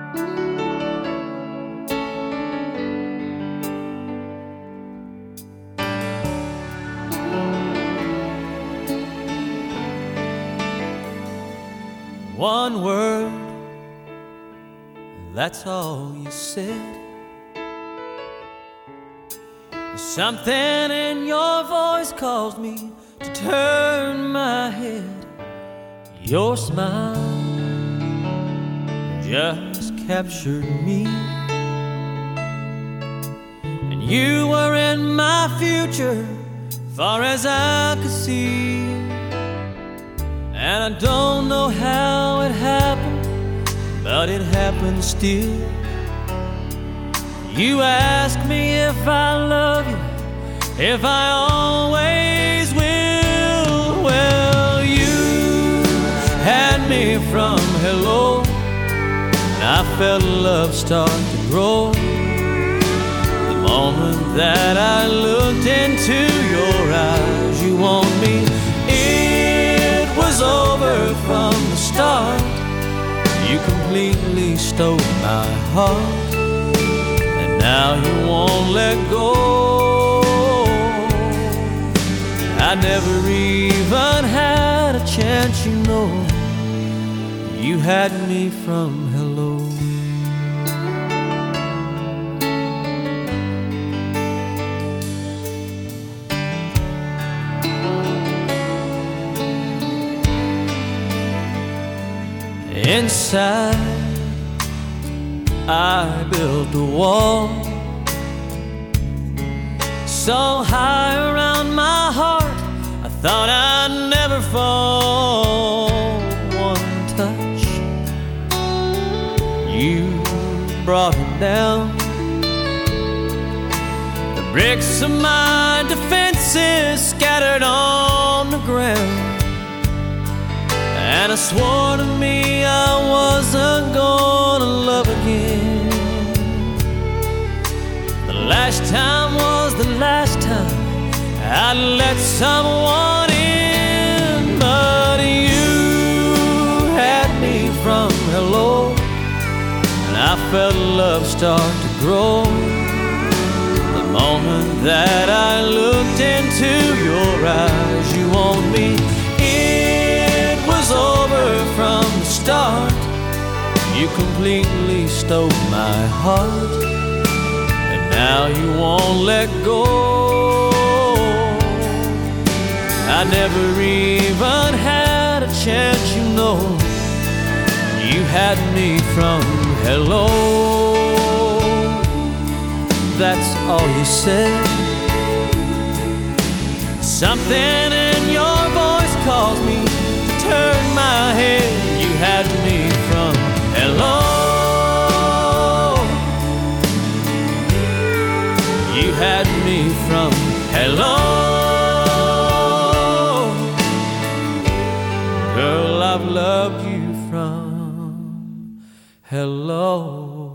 One word, that's all you said. Something in your voice caused me to turn my head. Your smile just captured me, and you were in my future, far as I could see. And I don't know how it happened, but it happened still. You ask me if I love you, if I always will. Well, you had me from hello, and I felt love start to grow. The moment that I looked into your eyes, you want me. It was over from the start. You completely stole my heart, and now you won't let go. I never even had a chance, you know. You had me from hello. Inside, I built a wall so high around my heart, I thought I'd never fall. One touch, you brought it down. The bricks of my defenses scattered on the ground, and I swore to me I wasn't gonna love again. The last time was the last time I'd let someone in, but you had me from hello, and I felt love start to grow. The moment that I looked into your eyes, you want me. It was over from the start. You completely stole my heart, and now you won't let go. I never even had a chance, you know. You had me from hello. That's all you said. Something in your voice caused me to turn my head. You had me from hello. You had me from hello. Girl, I've loved you from hello.